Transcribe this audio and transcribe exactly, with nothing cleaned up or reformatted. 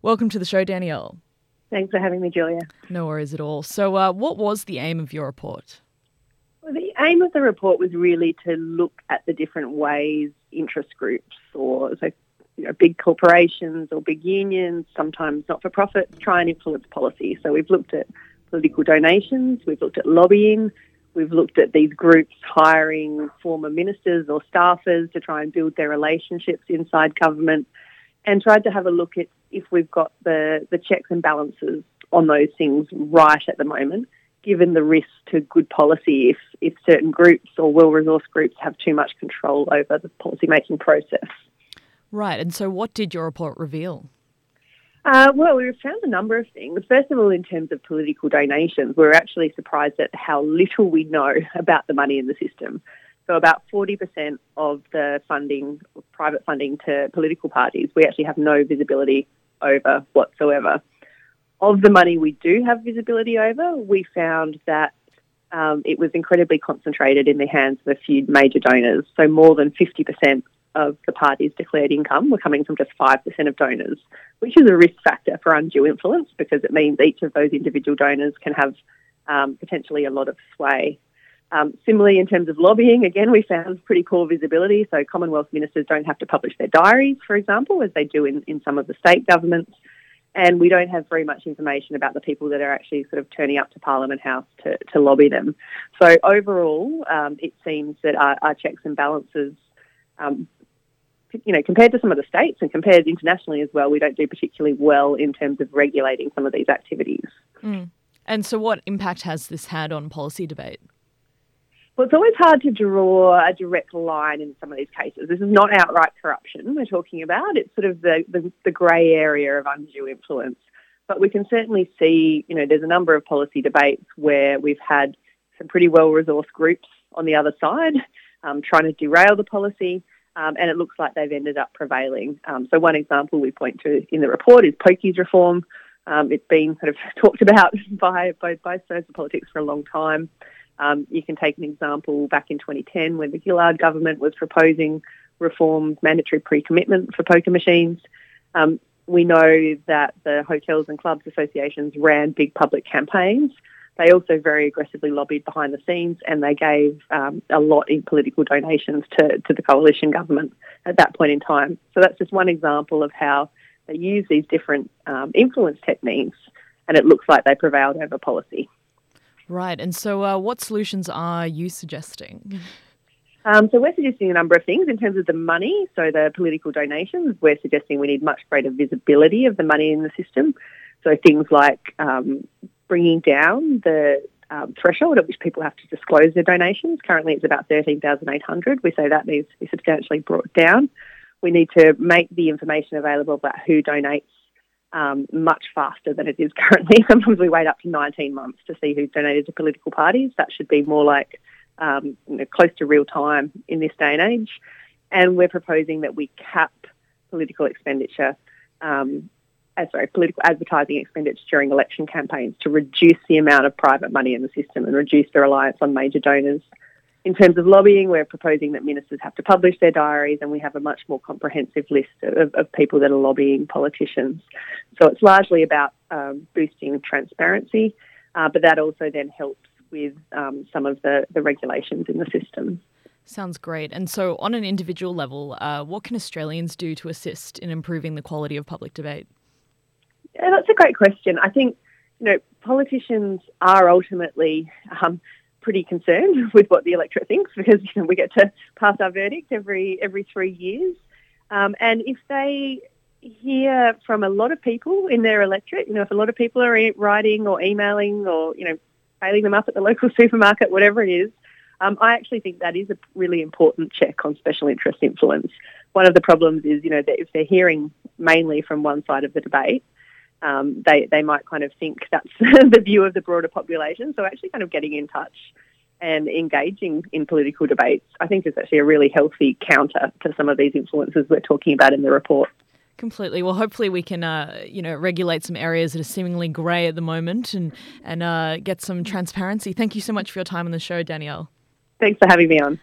Welcome to the show, Danielle. Thanks for having me, Julia. No worries at all. So uh, what was the aim of your report? Well, the aim of the report was really to look at the different ways interest groups or so, you know, big corporations or big unions, sometimes not-for-profits, try and influence policy. So we've looked at political donations, we've looked at lobbying, we've looked at these groups hiring former ministers or staffers to try and build their relationships inside government, and tried to have a look at if we've got the, the checks and balances on those things right at the moment, given the risk to good policy if, if certain groups or well-resourced groups have too much control over the policy-making process. Right, and so what did your report reveal? Uh, well, we found a number of things. First of all, in terms of political donations, we were actually surprised at how little we know about the money in the system. So about forty percent of the funding, private funding to political parties, we actually have no visibility over whatsoever. Of the money we do have visibility over, we found that um, it was incredibly concentrated in the hands of a few major donors. So more than fifty percent of the party's declared income were coming from just five percent of donors, which is a risk factor for undue influence because it means each of those individual donors can have um, potentially a lot of sway. Um, similarly, in terms of lobbying, again, we found pretty poor visibility. So Commonwealth ministers don't have to publish their diaries, for example, as they do in, in some of the state governments. And we don't have very much information about the people that are actually sort of turning up to Parliament House to, to lobby them. So overall, um, it seems that our, our checks and balances, um, you know, compared to some of the states and compared internationally as well, we don't do particularly well in terms of regulating some of these activities. Mm. And so what impact has this had on policy debate? Well, it's always hard to draw a direct line in some of these cases. This is not outright corruption we're talking about. It's sort of the, the, the grey area of undue influence. But we can certainly see, you know, there's a number of policy debates where we've had some pretty well-resourced groups on the other side um, trying to derail the policy, um, and it looks like they've ended up prevailing. Um, so one example we point to in the report is pokies reform. Um, it's been sort of talked about by both both sides of politics for a long time. Um, you can take an example back in twenty ten when the Gillard government was proposing reformed mandatory pre-commitment for poker machines. Um, we know that the hotels and clubs associations ran big public campaigns. They also very aggressively lobbied behind the scenes, and they gave um, a lot in political donations to, to the coalition government at that point in time. So that's just one example of how they use these different um, influence techniques, and it looks like they prevailed over policy. Right. And so uh, what solutions are you suggesting? Um, so we're suggesting a number of things in terms of the money. So the political donations, we're suggesting we need much greater visibility of the money in the system. So things like um, bringing down the um, threshold at which people have to disclose their donations. Currently it's about thirteen thousand eight hundred. We say that needs to be substantially brought down. We need to make the information available about who donates Um, much faster than it is currently. Sometimes we wait up to nineteen months to see who's donated to political parties. That should be more like um, you know, close to real time in this day and age. And we're proposing that we cap political expenditure, um, uh, sorry, political advertising expenditure during election campaigns to reduce the amount of private money in the system and reduce the reliance on major donors. In terms of lobbying, we're proposing that ministers have to publish their diaries, and we have a much more comprehensive list of, of people that are lobbying politicians. So it's largely about um, boosting transparency, uh, but that also then helps with um, some of the, the regulations in the system. Sounds great. And so on an individual level, uh, what can Australians do to assist in improving the quality of public debate? Yeah, that's a great question. I think, you know, politicians are ultimately Um, pretty concerned with what the electorate thinks because you know we get to pass our verdict every every three years, um, and if they hear from a lot of people in their electorate, you know, if a lot of people are e- writing or emailing or you know hailing them up at the local supermarket, whatever it is, um, I actually think that is a really important check on special interest influence. One of the problems is you know that if they're hearing mainly from one side of the debate, Um, they, they might kind of think that's the view of the broader population. So actually kind of getting in touch and engaging in political debates, I think is actually a really healthy counter to some of these influences we're talking about in the report. Completely. Well, hopefully we can, uh, you know, regulate some areas that are seemingly grey at the moment and, and uh, get some transparency. Thank you so much for your time on the show, Danielle. Thanks for having me on.